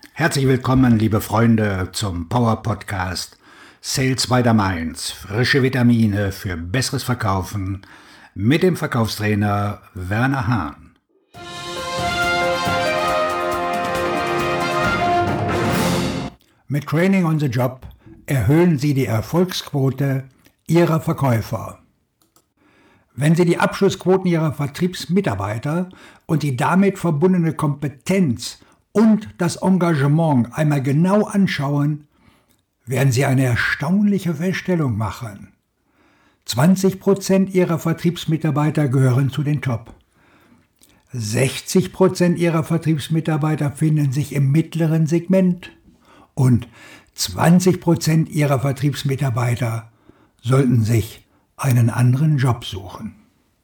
Herzlich willkommen, liebe Freunde, zum Power Podcast Sales by the Mainz. Frische Vitamine für besseres Verkaufen mit dem Verkaufstrainer Werner Hahn. Mit Training on the Job erhöhen Sie die Erfolgsquote Ihrer Verkäufer. Wenn Sie die Abschlussquoten Ihrer Vertriebsmitarbeiter und die damit verbundene Kompetenz und das Engagement einmal genau anschauen, werden Sie eine erstaunliche Feststellung machen. 20% Ihrer Vertriebsmitarbeiter gehören zu den Top. 60% Ihrer Vertriebsmitarbeiter finden sich im mittleren Segment und 20% Ihrer Vertriebsmitarbeiter sollten sich einen anderen Job suchen.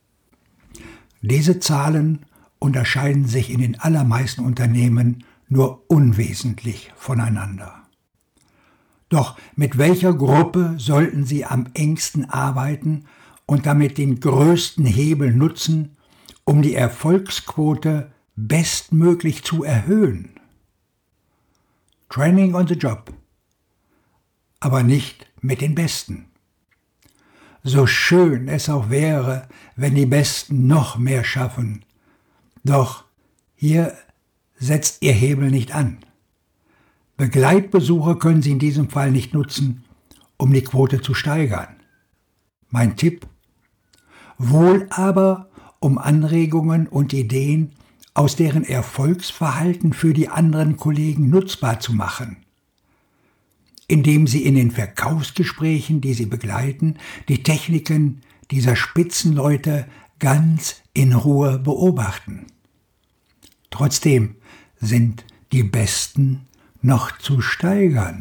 Diese Zahlen unterscheiden sich in den allermeisten Unternehmen nur unwesentlich voneinander. Doch mit welcher Gruppe sollten Sie am engsten arbeiten und damit den größten Hebel nutzen, um die Erfolgsquote bestmöglich zu erhöhen? Training on the Job, aber nicht mit den Besten. So schön es auch wäre, wenn die Besten noch mehr schaffen, doch hier setzt Ihr Hebel nicht an. Begleitbesuche können Sie in diesem Fall nicht nutzen, um die Quote zu steigern. Mein Tipp: wohl aber, um Anregungen und Ideen aus deren Erfolgsverhalten für die anderen Kollegen nutzbar zu machen, indem Sie in den Verkaufsgesprächen, die Sie begleiten, die Techniken dieser Spitzenleute ganz in Ruhe beobachten. Trotzdem sind die Besten noch zu steigern.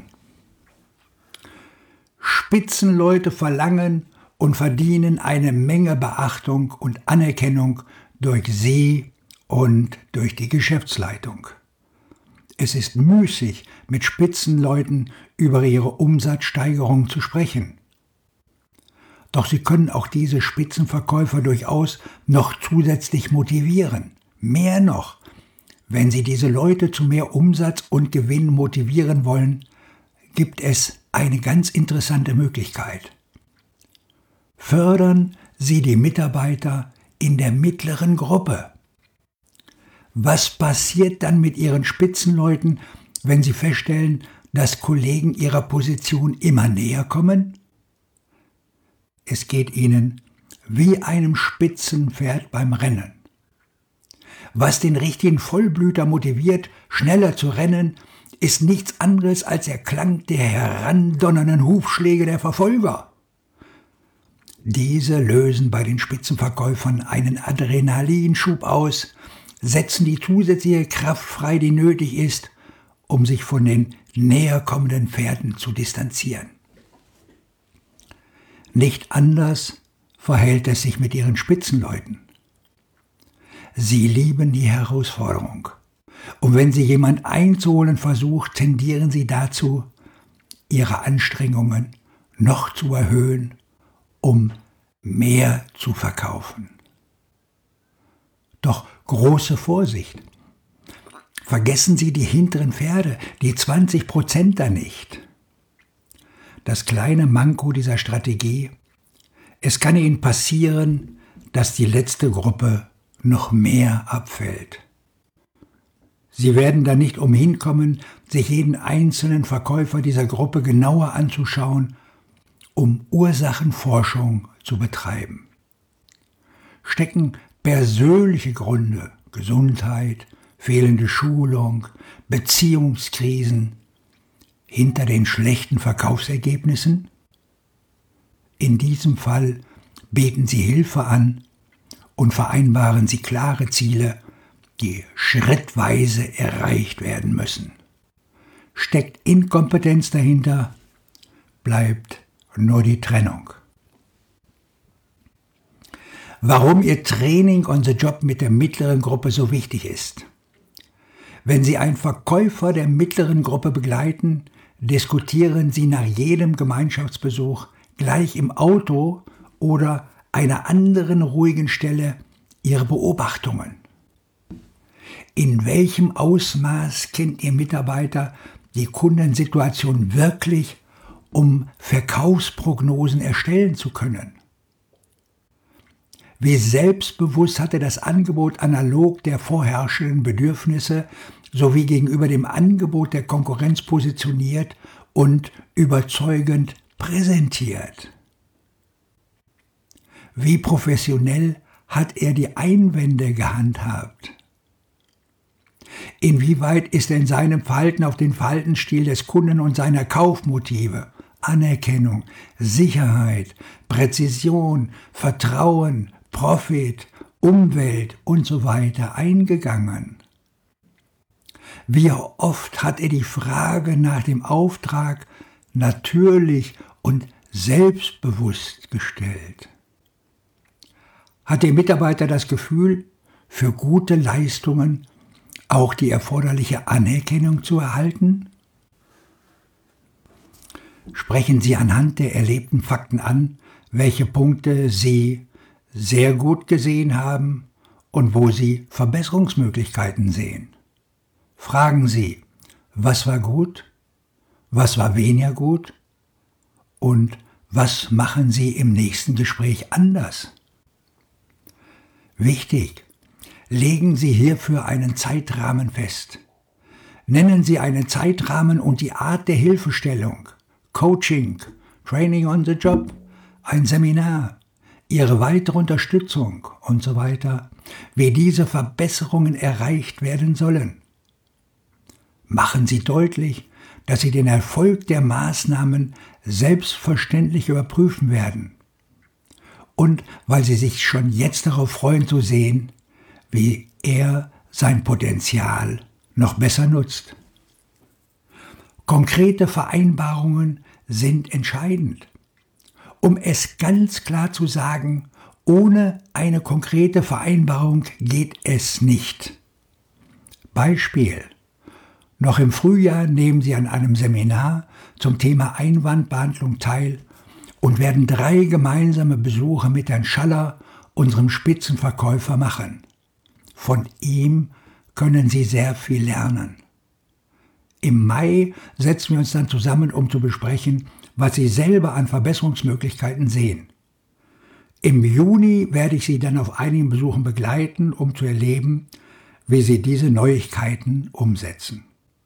Spitzenleute verlangen und verdienen eine Menge Beachtung und Anerkennung durch Sie und durch die Geschäftsleitung. Es ist müßig, mit Spitzenleuten über ihre Umsatzsteigerung zu sprechen. Doch Sie können auch diese Spitzenverkäufer durchaus noch zusätzlich motivieren. Mehr noch, wenn Sie diese Leute zu mehr Umsatz und Gewinn motivieren wollen, gibt es eine ganz interessante Möglichkeit. Fördern Sie die Mitarbeiter in der mittleren Gruppe. Was passiert dann mit Ihren Spitzenleuten, wenn Sie feststellen, dass Kollegen ihrer Position immer näher kommen? Es geht Ihnen wie einem Spitzenpferd beim Rennen. Was den richtigen Vollblüter motiviert, schneller zu rennen, ist nichts anderes als der Klang der herandonnernden Hufschläge der Verfolger. Diese lösen bei den Spitzenverkäufern einen Adrenalinschub aus, setzen die zusätzliche Kraft frei, die nötig ist, um sich von den näher kommenden Pferden zu distanzieren. Nicht anders verhält es sich mit Ihren Spitzenleuten. Sie lieben die Herausforderung. Und wenn Sie jemand einzuholen versucht, tendieren Sie dazu, Ihre Anstrengungen noch zu erhöhen, um mehr zu verkaufen. Doch große Vorsicht! Vergessen Sie die hinteren Pferde, die 20% da nicht. Das kleine Manko dieser Strategie: es kann Ihnen passieren, dass die letzte Gruppe noch mehr abfällt. Sie werden da nicht umhin kommen, sich jeden einzelnen Verkäufer dieser Gruppe genauer anzuschauen, um Ursachenforschung zu betreiben. Stecken persönliche Gründe, Gesundheit, fehlende Schulung, Beziehungskrisen hinter den schlechten Verkaufsergebnissen? In diesem Fall bieten Sie Hilfe an und vereinbaren Sie klare Ziele, die schrittweise erreicht werden müssen. Steckt Inkompetenz dahinter, bleibt nur die Trennung. Warum Ihr Training on the Job mit der mittleren Gruppe so wichtig ist. Wenn Sie einen Verkäufer der mittleren Gruppe begleiten, diskutieren Sie nach jedem Gemeinschaftsbesuch gleich im Auto oder einer anderen ruhigen Stelle Ihre Beobachtungen. In welchem Ausmaß kennt Ihr Mitarbeiter die Kundensituation wirklich, um Verkaufsprognosen erstellen zu können? Wie selbstbewusst hat er das Angebot analog der vorherrschenden Bedürfnisse sowie gegenüber dem Angebot der Konkurrenz positioniert und überzeugend präsentiert? Wie professionell hat er die Einwände gehandhabt? Inwieweit ist er in seinem Verhalten auf den Verhaltensstil des Kunden und seiner Kaufmotive, Anerkennung, Sicherheit, Präzision, Vertrauen, Profit, Umwelt und so weiter eingegangen? Wie oft hat er die Frage nach dem Auftrag natürlich und selbstbewusst gestellt? Hat der Mitarbeiter das Gefühl, für gute Leistungen auch die erforderliche Anerkennung zu erhalten? Sprechen Sie anhand der erlebten Fakten an, welche Punkte Sie sehr gut gesehen haben und wo Sie Verbesserungsmöglichkeiten sehen. Fragen Sie, was war gut, was war weniger gut und was machen Sie im nächsten Gespräch anders? Wichtig, legen Sie hierfür einen Zeitrahmen fest. Nennen Sie einen Zeitrahmen und die Art der Hilfestellung, Coaching, Training on the Job, ein Seminar, Ihre weitere Unterstützung und so weiter, wie diese Verbesserungen erreicht werden sollen. Machen Sie deutlich, dass Sie den Erfolg der Maßnahmen selbstverständlich überprüfen werden. Und weil Sie sich schon jetzt darauf freuen zu sehen, wie er sein Potenzial noch besser nutzt. Konkrete Vereinbarungen sind entscheidend. Um es ganz klar zu sagen, ohne eine konkrete Vereinbarung geht es nicht. Beispiel: Noch im Frühjahr nehmen Sie an einem Seminar zum Thema Einwandbehandlung teil und werden 3 gemeinsame Besuche mit Herrn Schaller, unserem Spitzenverkäufer, machen. Von ihm können Sie sehr viel lernen. Im Mai setzen wir uns dann zusammen, um zu besprechen, was Sie selber an Verbesserungsmöglichkeiten sehen. Im Juni werde ich Sie dann auf einigen Besuchen begleiten, um zu erleben, wie Sie diese Neuigkeiten umsetzen.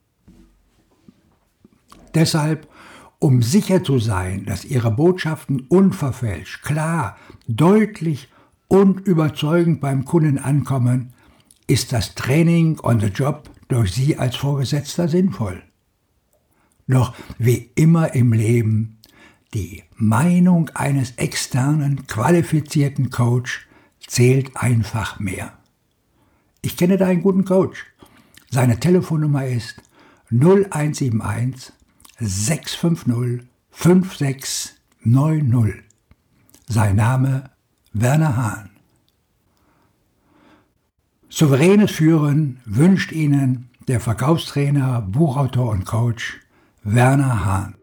Deshalb, um sicher zu sein, dass Ihre Botschaften unverfälscht, klar, deutlich und überzeugend beim Kunden ankommen, ist das Training on the Job durch Sie als Vorgesetzter sinnvoll. Doch wie immer im Leben, die Meinung eines externen, qualifizierten Coach zählt einfach mehr. Ich kenne da einen guten Coach. Seine Telefonnummer ist 0171 650 5690. Sein Name Werner Hahn. Souveränes Führen wünscht Ihnen der Verkaufstrainer, Buchautor und Coach Werner Hahn.